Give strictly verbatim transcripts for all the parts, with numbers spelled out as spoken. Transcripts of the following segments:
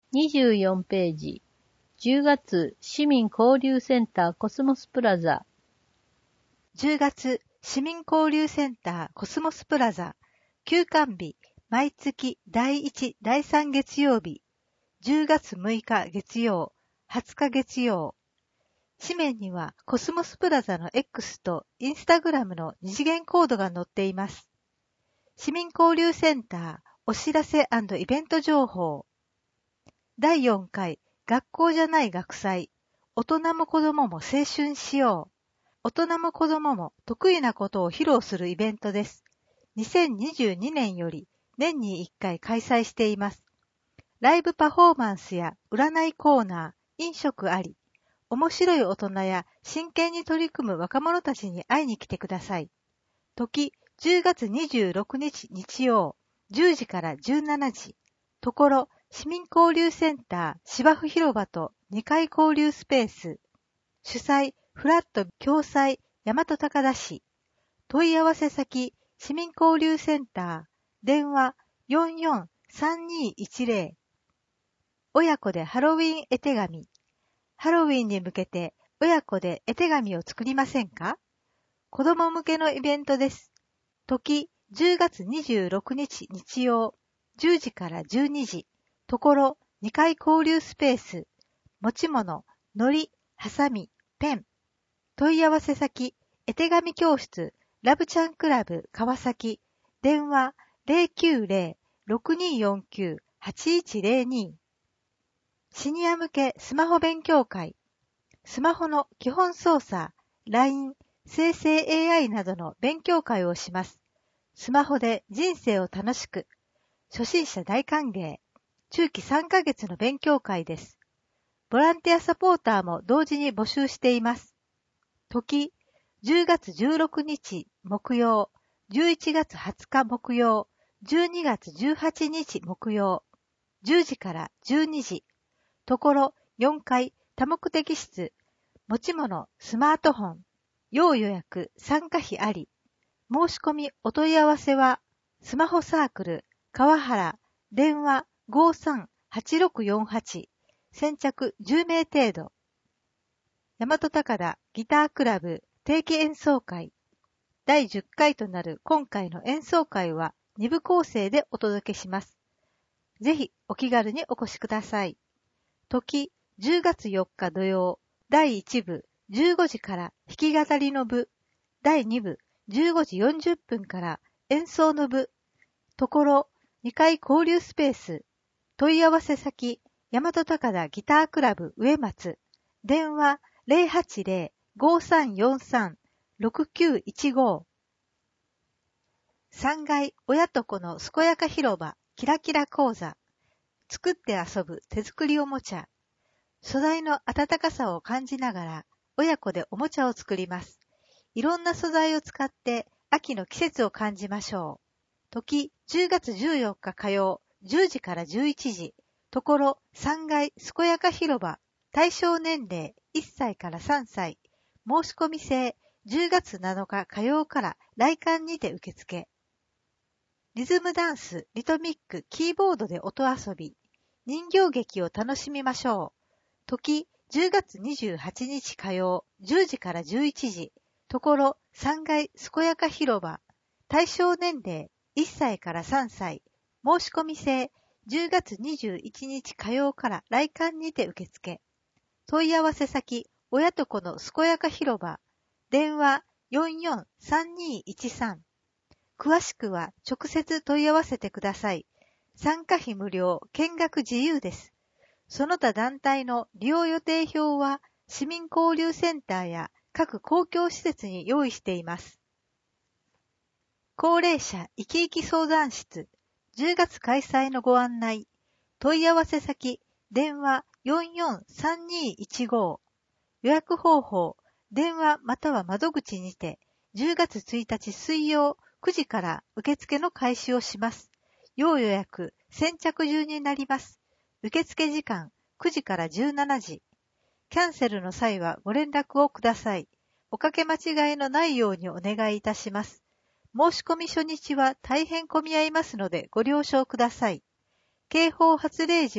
にじゅうよんページ。じゅうがつ市民交流センターコスモスプラザ。 じゅうがつ市民交流センターコスモスプラザ休館日毎月だいいち、だいさん月曜日じゅうがつむいか月曜はつか月曜。紙面にはコスモスプラザの X とインスタグラムの二次元コードが載っています。市民交流センターお知らせ&イベント情報。だいよんかい学校じゃない学祭。大人も子供も青春しよう。大人も子供も得意なことを披露するイベントです。にせんにじゅうにねんより年にいっかい開催しています。ライブパフォーマンスや占いコーナー、飲食あり。面白い大人や真剣に取り組む若者たちに会いに来てください。時、じゅうがつにじゅうろくにち日曜、じゅうじからじゅうしちじ。ところ、市民交流センター芝生広場とにかい交流スペース。主催、フラット共催大和高田市。問い合わせ先、市民交流センター、電話 よんよんさんにいちゼロ。親子でハロウィン絵手紙。ハロウィンに向けて親子で絵手紙を作りませんか？子供向けのイベントです。時、じゅうがつにじゅうろくにち日曜、じゅうじからじゅうにじ。ところ、にかい交流スペース。持ち物、のり、はさみ、ペン。問い合わせ先、絵手紙教室、ラブちゃんクラブ川崎。電話 ゼロきゅうゼロ ろくによんきゅう はちいちゼロに。シニア向けスマホ勉強会。スマホの基本操作、ライン、生成 エーアイ などの勉強会をします。スマホで人生を楽しく。初心者大歓迎。中期さんかげつの勉強会です。ボランティアサポーターも同時に募集しています。時、じゅうがつじゅうろくにち木曜、じゅういちがつはつか木曜、じゅうにがつじゅうはちにち木曜、じゅうじからじゅうにじ。ところよんかい多目的室。持ち物、スマートフォン。要予約、参加費あり。申し込み、お問い合わせは、スマホサークル、川原、電話 ごーさんはちろくよんはち。先着じゅうめい程度。大和高田ギタークラブ定期演奏会。だいじゅっかいとなる今回の演奏会はにぶ構成でお届けします。ぜひお気軽にお越しください。時、じゅうがつよっか土曜、だいいちぶじゅうごじから弾き語りの部、だいにぶじゅうごじよんじゅっぷんから演奏の部、ところにかい交流スペース、問い合わせ先、大和高田ギタークラブ上松、電話 ゼロはちゼロ ごーさんよんさん ろくきゅういちご。さんがい親と子の健やか広場キラキラ講座。作って遊ぶ手作りおもちゃ。素材の温かさを感じながら親子でおもちゃを作ります。いろんな素材を使って秋の季節を感じましょう。時、じゅうがつじゅうよっか火曜、じゅうじからじゅういちじ。ところさんがい健やか広場。対象年齢いっさいからさんさい。申し込み制じゅうがつなのか火曜から来館にて受付。リズムダンス、リトミック、キーボードで音遊び。人形劇を楽しみましょう。時、じゅうがつにじゅうはちにち火曜、じゅうじからじゅういちじ。ところさんがい健やか広場。対象年齢いっさいからさんさい。申し込み制じゅうがつにじゅういちにち火曜から来館にて受付。問い合わせ先、親と子の健やか広場。電話 よんよんさんにいちさん。詳しくは直接問い合わせてください。参加費無料、見学自由です。その他団体の利用予定表は市民交流センターや各公共施設に用意しています。高齢者生き生き相談室、じゅうがつ開催のご案内。問い合わせ先、電話 よんよんさんにいちご。予約方法、電話または窓口にて、じゅうがつついたち水曜くじから受付の開始をします。要予約、先着順になります。受付時間くじからじゅうしちじ。キャンセルの際はご連絡をください。おかけ間違いのないようにお願いいたします。申し込み初日は大変混み合いますのでご了承ください。警報発令時は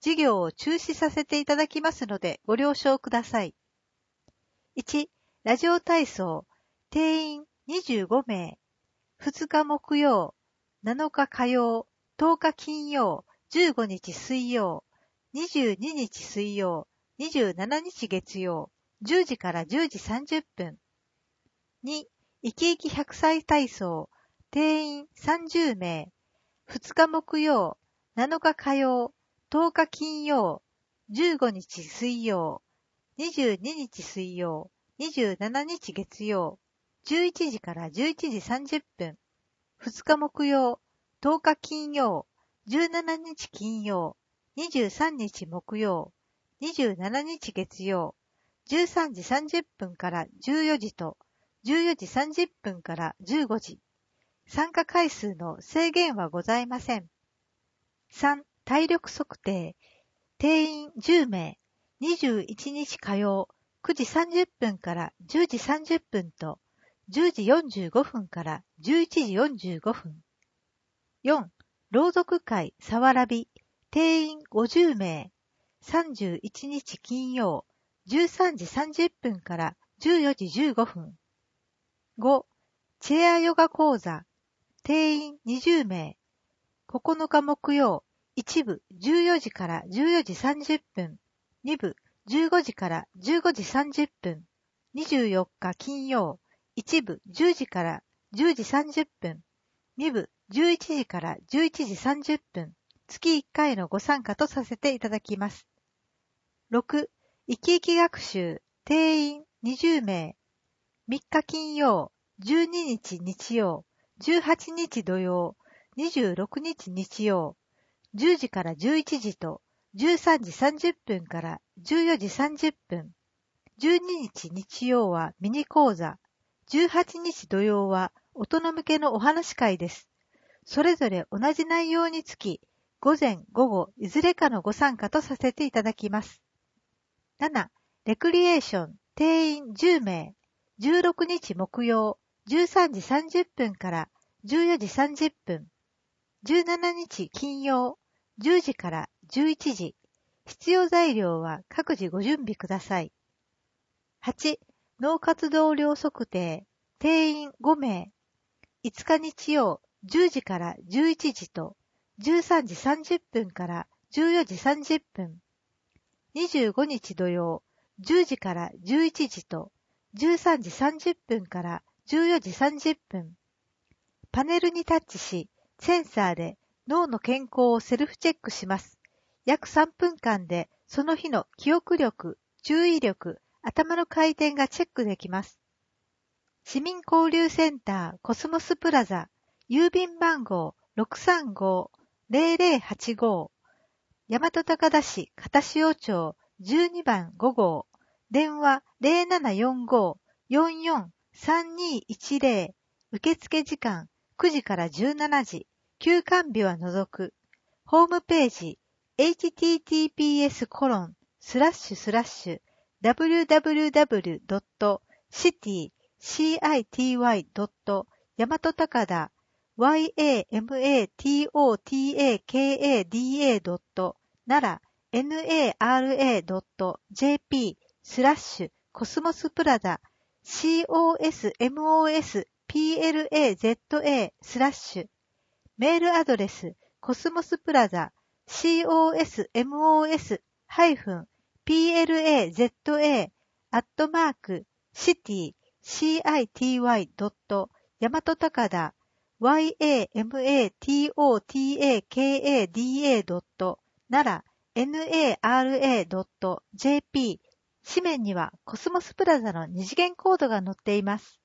事業を中止させていただきますのでご了承ください。いち、ラジオ体操、定員にじゅうごめい、ふつか木曜、なのか火曜、とおか金曜、じゅうごにち水曜、にじゅうににち水曜、にじゅうしちにち月曜、じゅうじからじゅうじさんじゅっぷん。に、いきいきひゃくさい体操、定員さんじゅうめい、ふつか木曜、なのか火曜、とおか金曜、じゅうごにち水曜、にじゅうににち水曜、にじゅうしちにち月曜、じゅういちじからじゅういちじさんじゅっぷん。ふつか木曜、とおか金曜、じゅうしちにち金曜、にじゅうさんにち木曜、にじゅうしちにち月曜、じゅうさんじさんじゅっぷんからじゅうよじと、じゅうよじさんじゅっぷんからじゅうごじ。参加回数の制限はございません。さん、体力測定。定員じゅうめい、にじゅういちにち火曜、くじさんじゅっぷんからじゅうじさんじゅっぷんと、じゅうじよんじゅうごふんからじゅういちじよんじゅうごふん。よん、朗読会さわらび。定員ごじゅうめい、さんじゅういちにち金曜、じゅうさんじさんじゅっぷんからじゅうよじじゅうごふん。ご、チェアヨガ講座。定員にじゅうめい、ここのか木曜、いち部じゅうよじからじゅうよじさんじゅっぷん、に部じゅうごじからじゅうごじさんじゅっぷん、にじゅうよっか金曜、いち部じゅうじからじゅうじさんじゅっぷん、に部じゅういちじからじゅういちじさんじゅっぷん、月いっかいのご参加とさせていただきます。ろく、生き生き学習、定員にじゅうめい、みっか金曜、じゅうににち日曜、じゅうはちにち土曜、にじゅうろくにち日曜、じゅうじからじゅういちじと、じゅうさんじさんじゅっぷんからじゅうよじさんじゅっぷん。じゅうににち日曜はミニ講座。じゅうはちにち土曜は大人向けのお話会です。それぞれ同じ内容につき、午前午後いずれかのご参加とさせていただきます。なな、レクリエーション、定員じゅうめい、じゅうろくにち木曜、じゅうさんじさんじゅっぷんからじゅうよじさんじゅっぷん。じゅうしちにち金曜、じゅうじからじゅういちじ。必要材料は各自ご準備ください。はち、脳活動量測定、定員ごめい。いつか日曜、じゅうじからじゅういちじと、じゅうさんじさんじゅっぷんからじゅうよじさんじゅっぷん。にじゅうごにち土曜、じゅうじからじゅういちじと、じゅうさんじさんじゅっぷんからじゅうよじさんじゅっぷん。パネルにタッチし、センサーで脳の健康をセルフチェックします。約さんぷんかんでその日の記憶力、注意力、頭の回転がチェックできます。市民交流センターコスモスプラザ、郵便番号 ろくさんごーぜろぜろはちご、大和高田市片塩町じゅうにばんごごう、電話 ゼロななよんごーよんよんさんにいちゼロ、受付時間くじからじゅうしちじ、休館日は除く。ホームページ エイチティーティーピーエスコロンスラッシュスラッシュダブリューダブリューダブリュードットシティシーアイティーワイドット大和高田 ワイエーエムエーティーオーティーエーケーエーディーエードット奈良 エヌエーアールエードットジェーピー スラッシュコスモスプラザ シーオーエスエムオーエスピーエルエーゼットエー スラッシュ、メールアドレスコスモスプラザ シーオーエスエムオーエスピーエルエーゼットエー アットマークシティシーアイティーワイドット大和高田 ワイエーエムエーティーオーティーエーケーエーディーエードット奈良 エヌエーアールエードットジェーピー。 紙面にはコスモスプラザの二次元コードが載っています。